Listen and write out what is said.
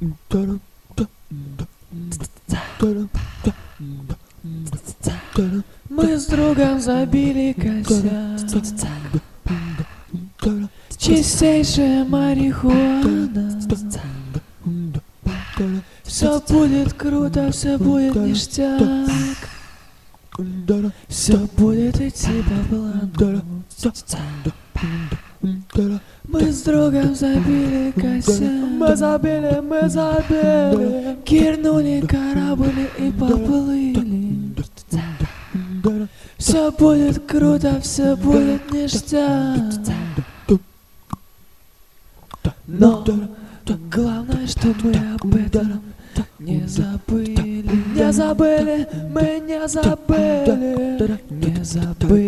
Мы с другом забили косяк. Чистейшая марихуана. Все будет круто, все будет ништяк. Все будет идти по плану. Мы с другом забили косяк. Мы забили. Кирнули корабль и поплыли. Все будет круто, все будет ништяк. Но главное, что мы об этом не забыли. Не забыли, мы не забыли. Не забыли.